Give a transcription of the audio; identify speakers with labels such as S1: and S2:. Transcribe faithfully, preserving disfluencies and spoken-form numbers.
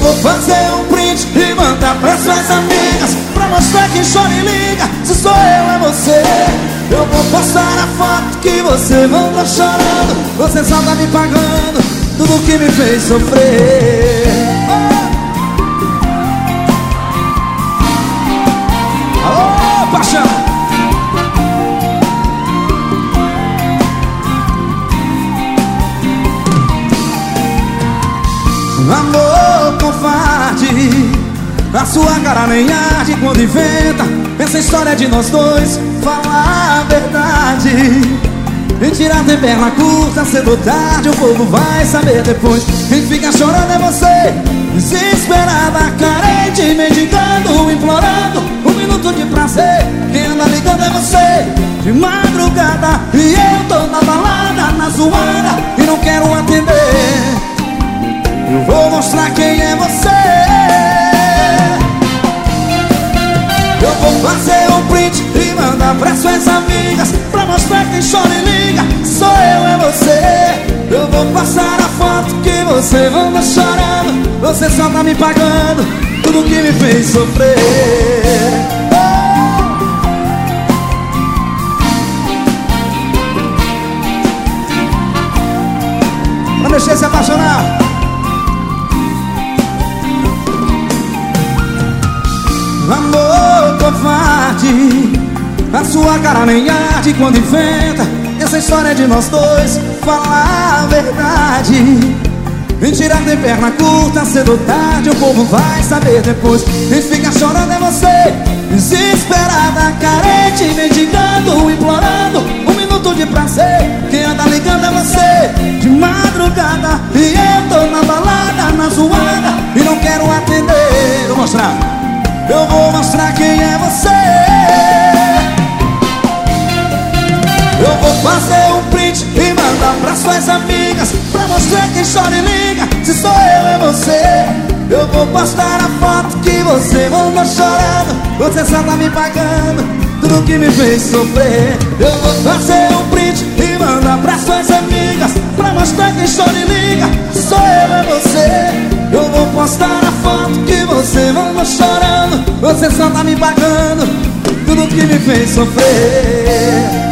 S1: vou fazer um print e mandar pra suas amigas, pra mostrar que chora e liga, se sou eu é você. Eu vou postar a foto que você manda chorando, você só tá me pagando tudo que me fez sofrer. Alô, paixão! Amor covarde, a sua cara nem arde quando inventa essa história de nós dois. Fala a verdade, mentira tem perna curta, cedo ou tarde o povo vai saber depois. Quem fica chorando é você, desesperada, carente, mendigando, implorando um minuto de prazer. Quem anda ligando é você, de madrugada, e eu tô na balada, na zoada, e não quero atender. Eu vou mostrar quem é você. Eu vou fazer um print e mandar pra suas amigas, pra mostrar quem chora e liga, sou eu, é você. Eu vou passar a foto que você anda chorando, você só tá me pagando tudo que me fez sofrer. Pra mexer e se apaixonar. Amor covarde, a sua cara nem arde quando inventa essa história de nós dois. Fala a verdade, mentira tem perna curta, cedo ou tarde o povo vai saber depois. Quem fica chorando é você, desesperada, carente, mendigando, implorando um minuto de prazer. Quem anda ligando é você, de madrugada, e eu tô na balada, na zoada, e não quero atender. Vou mostrar. Eu vou mostrar quem é você. Eu vou fazer um print e mandar pra suas amigas, pra mostrar quem chora e liga, se sou eu é você. Eu vou postar a foto que você manda chorando, você só tá me pagando tudo que me fez sofrer. Eu vou fazer um print e mandar pra suas amigas, pra mostrar quem chora e liga, se sou eu é você. Eu vou postar a foto que você manda chorando, você só tá me pagando tudo que me fez sofrer.